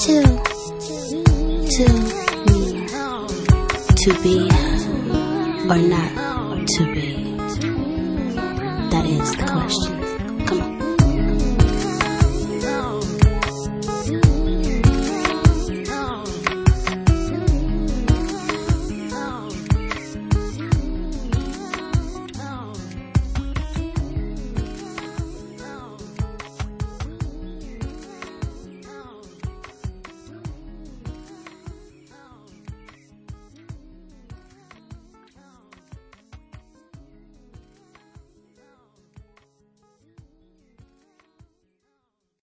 Two. To be or not to be? That is the question.